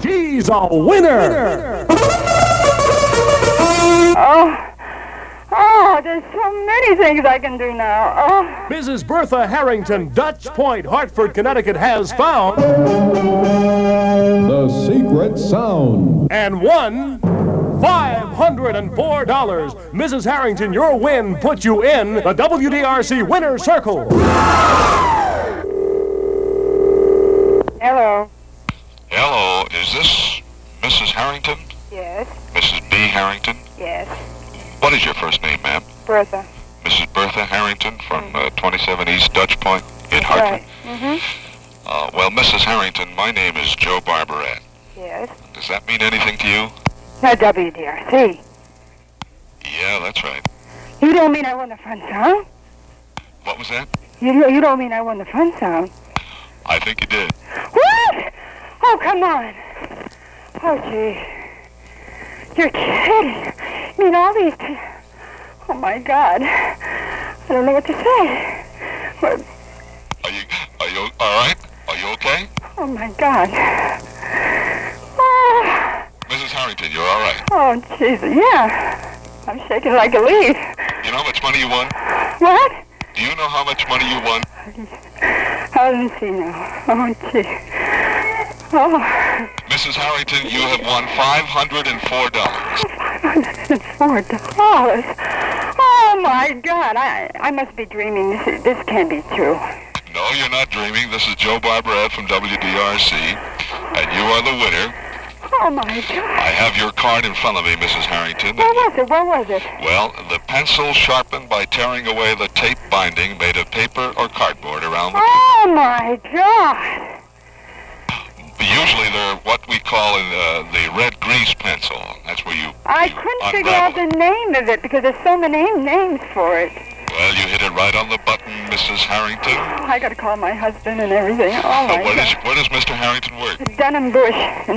She's a winner. Oh, there's so many things I can do now. Oh. Mrs. Bertha Harrington, Dutch Point, Hartford, Connecticut, has found the secret sound and won $504. Mrs. Harrington, your win puts you in the WDRC Winner's Circle. Hello. Hello, is this Mrs. Harrington? Yes. Mrs. B. Harrington? Yes. What is your first name, ma'am? Bertha. Mrs. Bertha Harrington from 27 East Dutch Point in Hartford? Right. Well, Mrs. Harrington, my name is Joe Barbarat. Yes. Does that mean anything to you? No, WDRC. Yeah, that's right. You don't mean I won the fun sound? What was that? You don't mean I won the fun sound? I think you did. What? Oh, come on. Oh, gee. You're kidding. I mean, all these... Oh, my God. I don't know what to say. What? Are you all right? Are you okay? Oh, my God. Oh, Mrs. Harrington, you're all right. oh, Jesus, yeah. I'm shaking like a leaf. You know how much money you won? What? Do you know how much money you won? Let me see now. Oh, gee. Oh. Mrs. Harrington, you have won $504. $504. Oh, my God. I must be dreaming. This can't be true. No, you're not dreaming. This is Joe Barbarat from WDRC, and you are the winner. Oh, my God. I have your card in front of me, Mrs. Harrington. Where was it? Where was it? Well, the pencil sharpened by tearing away the tape binding made of paper or cardboard around the... Oh, my God. Usually they're what we call the red grease pencil. That's where you I couldn't figure out the name of it because there's so many names for it. Well, you hit it right on the button, Mrs. Harrington. I got to call my husband and everything. Oh, my God. Where does Mr. Harrington work? Dunham Bush in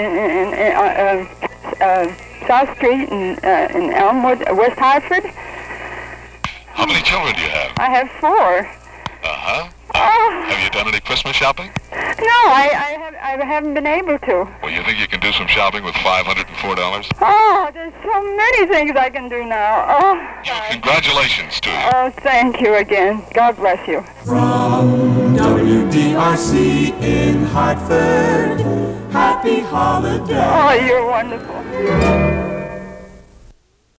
South Street in Elmwood, West Hartford. How many children do you have? I have 4. Uh-huh. Oh. Have you done any Christmas shopping? No, I haven't been able to. Well, you think you can do some shopping with $504? Oh, there's so many things I can do now. Oh, God. Congratulations to you. Oh, thank you again. God bless you. From WDRC in Hartford, happy holidays. Oh, you're wonderful.